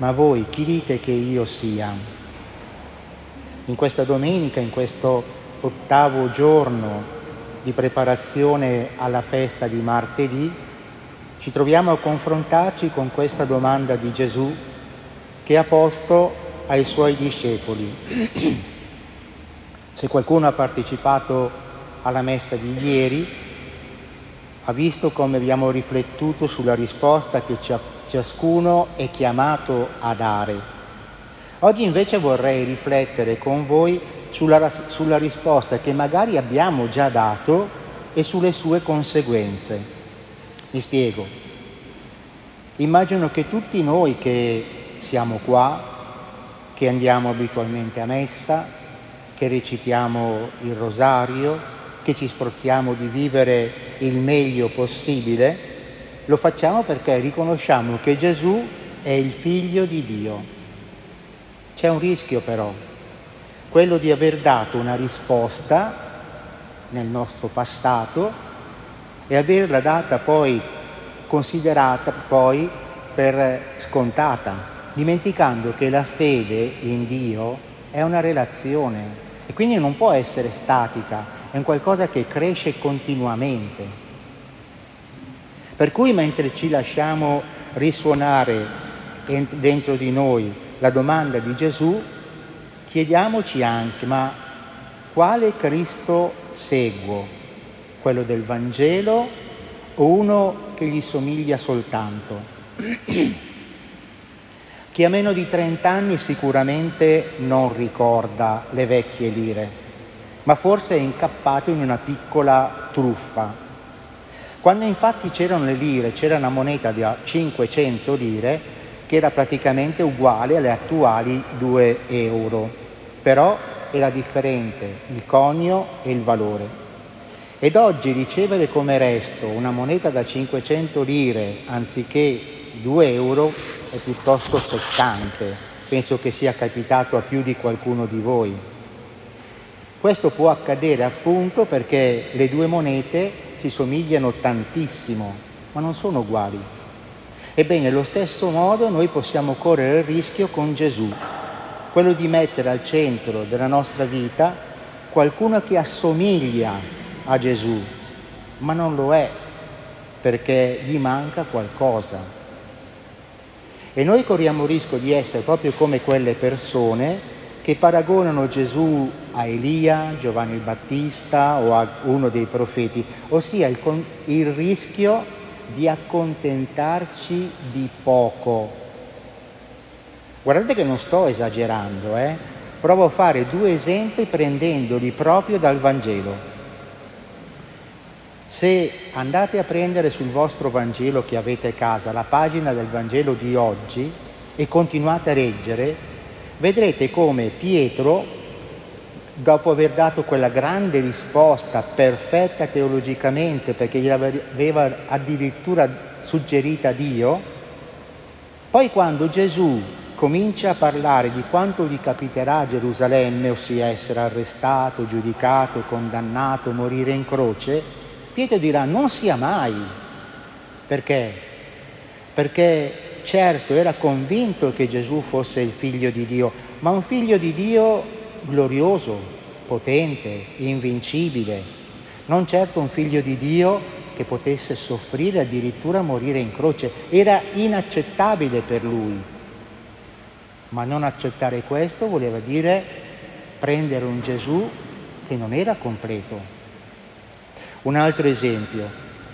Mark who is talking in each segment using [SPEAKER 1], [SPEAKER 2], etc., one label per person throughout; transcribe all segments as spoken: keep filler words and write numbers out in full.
[SPEAKER 1] ma voi chi dite che io sia? In questa domenica, in questo ottavo giorno di preparazione alla festa di martedì, ci troviamo a confrontarci con questa domanda di Gesù che ha posto ai suoi discepoli. Se qualcuno ha partecipato alla messa di ieri, ha visto come abbiamo riflettuto sulla risposta che ciascuno è chiamato a dare. Oggi invece vorrei riflettere con voi sulla, sulla risposta che magari abbiamo già dato e sulle sue conseguenze. Mi spiego. Immagino che tutti noi che siamo qua, che andiamo abitualmente a messa, che recitiamo il rosario, che ci sforziamo di vivere il meglio possibile, lo facciamo perché riconosciamo che Gesù è il Figlio di Dio. C'è un rischio però, quello di aver dato una risposta nel nostro passato e averla data poi, considerata poi per scontata, dimenticando che la fede in Dio è una relazione e quindi non può essere statica, è un qualcosa che cresce continuamente. Per cui mentre ci lasciamo risuonare dentro di noi la domanda di Gesù, chiediamoci anche, ma quale Cristo seguo? Quello del Vangelo o uno che gli somiglia soltanto? Chi ha meno di trenta anni sicuramente non ricorda le vecchie lire, ma forse è incappato in una piccola truffa. Quando infatti c'erano le lire, c'era una moneta da cinquecento lire che era praticamente uguale alle attuali due euro, però era differente il conio e il valore. Ed oggi ricevere come resto una moneta da cinquecento lire anziché due euro è piuttosto seccante. Penso che sia capitato a più di qualcuno di voi. Questo può accadere appunto perché le due monete si somigliano tantissimo, ma non sono uguali. Ebbene, allo stesso modo noi possiamo correre il rischio con Gesù, quello di mettere al centro della nostra vita qualcuno che assomiglia a Gesù, ma non lo è, perché gli manca qualcosa. E noi corriamo il rischio di essere proprio come quelle persone che paragonano Gesù a Elia, Giovanni il Battista o a uno dei profeti, ossia il, il rischio di accontentarci di poco. Guardate che non sto esagerando, eh? Provo a fare due esempi prendendoli proprio dal Vangelo. Se andate a prendere sul vostro Vangelo che avete a casa la pagina del Vangelo di oggi e continuate a leggere, vedrete come Pietro, dopo aver dato quella grande risposta perfetta teologicamente, perché gliel'aveva addirittura suggerita Dio, poi quando Gesù comincia a parlare di quanto gli capiterà a Gerusalemme, ossia essere arrestato, giudicato, condannato, morire in croce, Pietro dirà non sia mai. Perché? Perché certo era convinto che Gesù fosse il Figlio di Dio, ma un Figlio di Dio glorioso, potente, invincibile, non certo un Figlio di Dio che potesse soffrire, addirittura morire in croce. Era inaccettabile per lui, ma non accettare questo voleva dire prendere un Gesù che non era completo. Un altro esempio,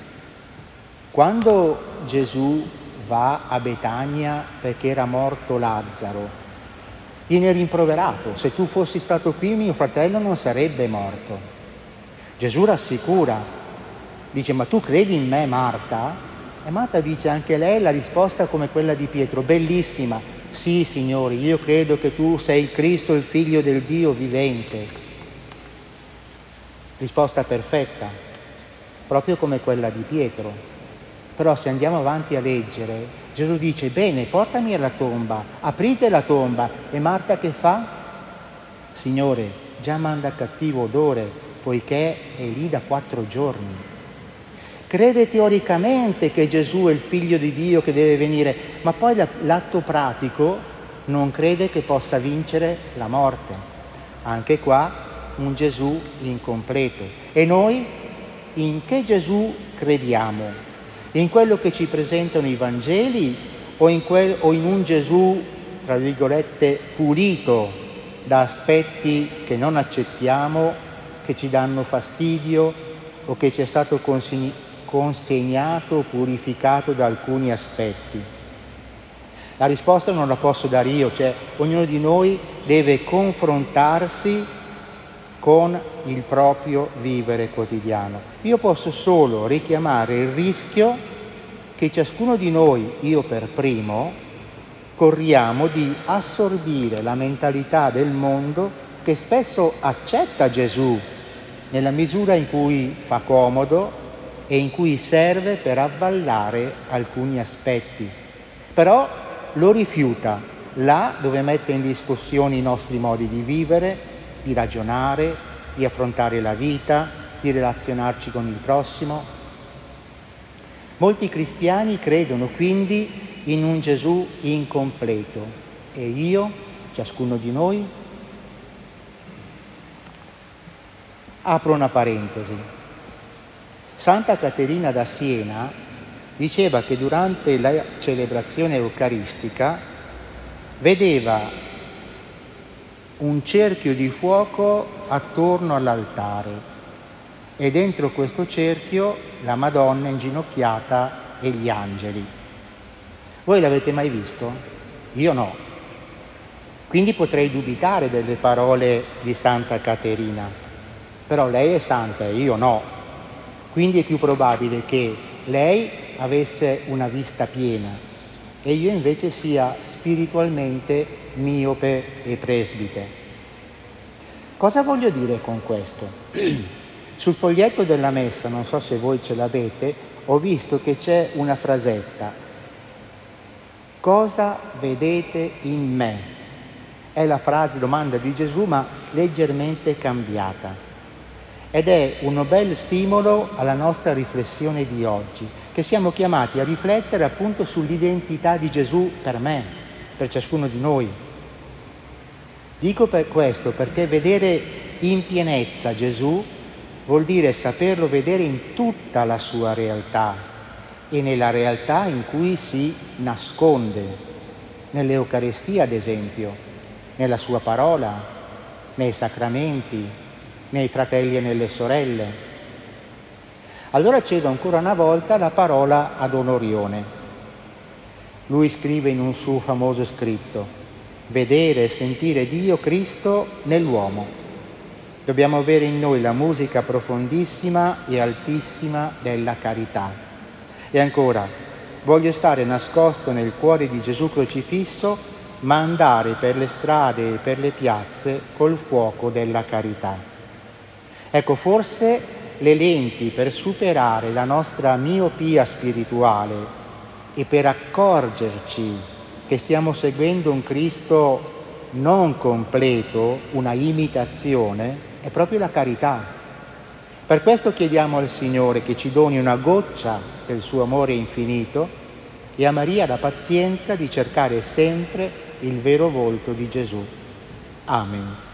[SPEAKER 1] quando Gesù va a Betania perché era morto Lazzaro, viene rimproverato: se tu fossi stato qui mio fratello non sarebbe morto. Gesù rassicura, dice: ma tu credi in me, Marta? E Marta dice anche lei la risposta come quella di Pietro, bellissima: sì Signore, io credo che tu sei il Cristo, il Figlio del Dio vivente. Risposta perfetta, proprio come quella di Pietro. Però se andiamo avanti a leggere, Gesù dice: bene, portami alla tomba, aprite la tomba. E Marta che fa? Signore, già manda cattivo odore, poiché è lì da quattro giorni. crede teoricamente che Gesù è il figlio di Dio che deve venire, ma poi l'atto pratico non crede che possa vincere la morte. Anche qua un Gesù incompleto. E noi in che Gesù crediamo? In quello che ci presentano i Vangeli o in, quel, o in un Gesù, tra virgolette, pulito da aspetti che non accettiamo, che ci danno fastidio o che ci è stato consegnato consegnato, purificato da alcuni aspetti? La risposta non la posso dare io, cioè ognuno di noi deve confrontarsi con il proprio vivere quotidiano. Io posso solo richiamare il rischio che ciascuno di noi, io per primo, corriamo di assorbire la mentalità del mondo che spesso accetta Gesù nella misura in cui fa comodo e in cui serve per avvallare alcuni aspetti. Però lo rifiuta là dove mette in discussione i nostri modi di vivere, di ragionare, di affrontare la vita, di relazionarci con il prossimo. Molti cristiani credono quindi in un Gesù incompleto e io, ciascuno di noi, apro una parentesi. Santa Caterina da Siena diceva che durante la celebrazione eucaristica vedeva un cerchio di fuoco attorno all'altare e dentro questo cerchio la Madonna inginocchiata e gli angeli. Voi l'avete mai visto? Io no. Quindi potrei dubitare delle parole di Santa Caterina, però lei è santa e io no. Quindi è più probabile che lei avesse una vista piena e io invece sia spiritualmente miope e presbite. Cosa voglio dire con questo? Sul foglietto della messa, non so se voi ce l'avete, ho visto che c'è una frasetta. Cosa vedete in me? È la frase domanda di Gesù, ma leggermente cambiata. Ed è un bel stimolo alla nostra riflessione di oggi, che siamo chiamati a riflettere appunto sull'identità di Gesù per me, per ciascuno di noi. Dico per questo perché vedere in pienezza Gesù vuol dire saperlo vedere in tutta la sua realtà e nella realtà in cui si nasconde, nell'Eucaristia ad esempio, nella sua parola, nei sacramenti, nei fratelli e nelle sorelle. Allora cedo ancora una volta la parola ad Onorione. Lui scrive in un suo famoso scritto: vedere e sentire Dio Cristo nell'uomo. Dobbiamo avere in noi la musica profondissima e altissima della carità. E ancora, voglio stare nascosto nel cuore di Gesù crocifisso, ma andare per le strade e per le piazze col fuoco della carità. Ecco, forse le lenti per superare la nostra miopia spirituale e per accorgerci che stiamo seguendo un Cristo non completo, una imitazione, è proprio la carità. Per questo chiediamo al Signore che ci doni una goccia del suo amore infinito e a Maria la pazienza di cercare sempre il vero volto di Gesù. Amen.